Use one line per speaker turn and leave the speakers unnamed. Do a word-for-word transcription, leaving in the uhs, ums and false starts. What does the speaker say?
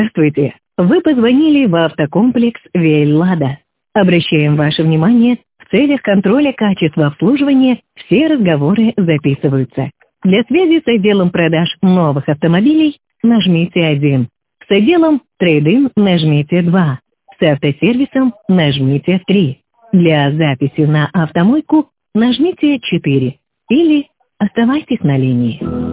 Здравствуйте. Вы позвонили в автокомплекс «Вель-Лада». Обращаем ваше внимание, в целях контроля качества обслуживания все разговоры записываются. Для связи с отделом продаж новых автомобилей нажмите один. С отделом трейд-ин нажмите два. С автосервисом нажмите три. Для записи на автомойку нажмите четыре. Или оставайтесь на линии.